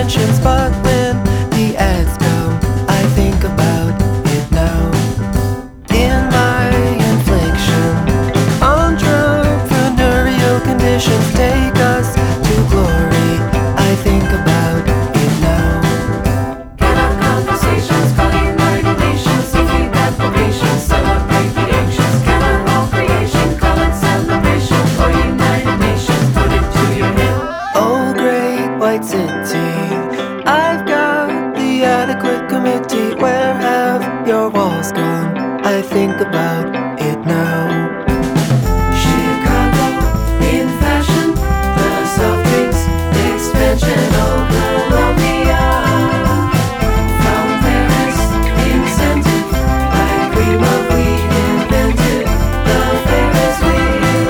intentions, but when the ads come, I think about it now. In my infliction, entrepreneurial conditions take us to glory. I think about it now. Get our conversations for the United Nations. If you got the patience, celebrate the ancients. Can our whole creation call it celebration for United Nations? Put it to your head. Oh, great white city, I've got the adequate committee. Where have your walls gone? I think about it now. Chicago in fashion, the soft drinks expansion. Oh, Colombia from Paris incentive. By cream of wheat invented the Ferris wheel.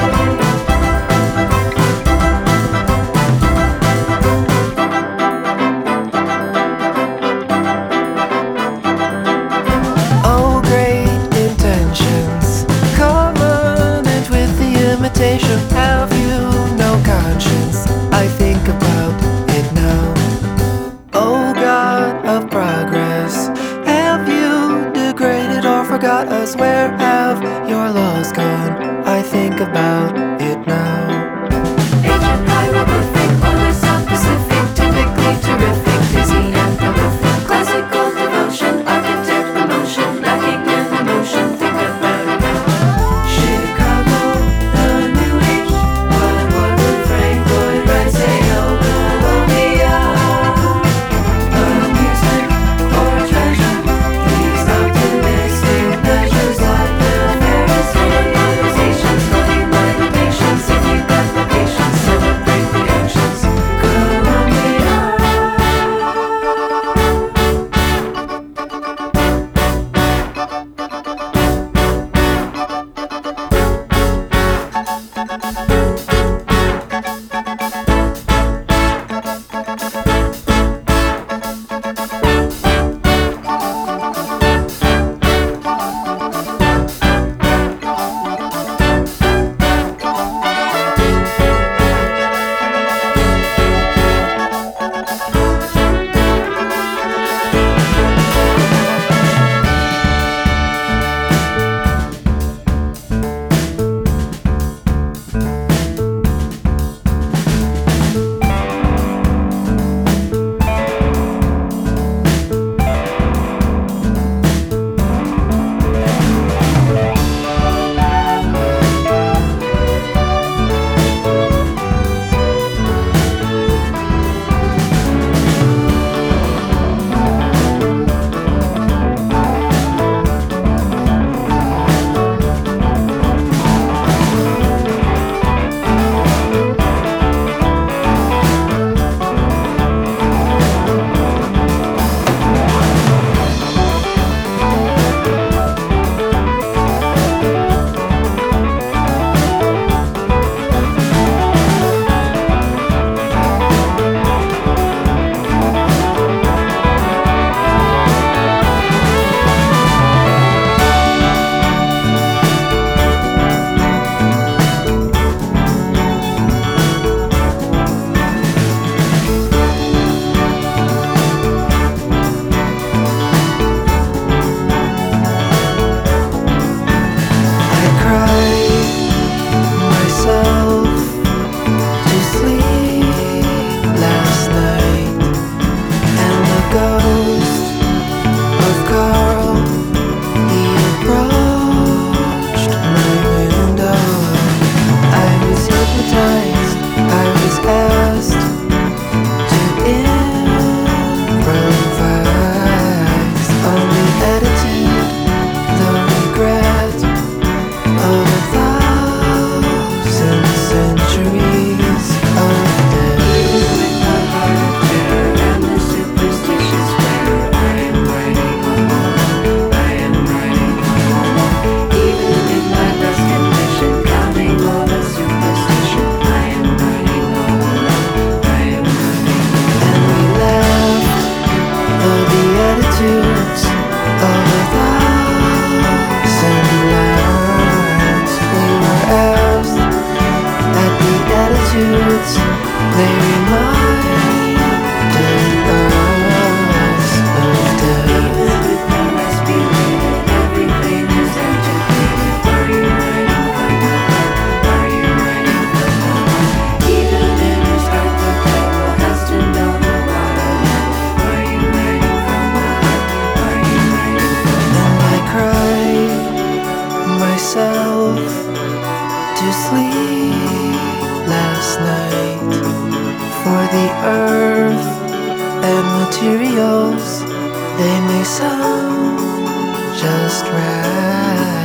Oh, great intentions, covenant with the imitation. Have you no conscience? I think about it now. Oh, God of progress, have you degraded or forgot us? Where have your laws gone? I think about it now. Ancient hieroglyphic on the South Pacific, typically terrific, busy and prolific. Classical devotion, architect promotion, lacking in emotion. Think about it now. Chicago, the new age. What would Frank Lloyd Wright say? Oh, Colombia, amusement or treasure. These optimistic measures like the Ferris wheel. Conversations for the United Nations. If you got the patience, celebrate the ancients. Colombia. attitudes, they reminded to sleep last night. For the earth and materials, they may sound just right.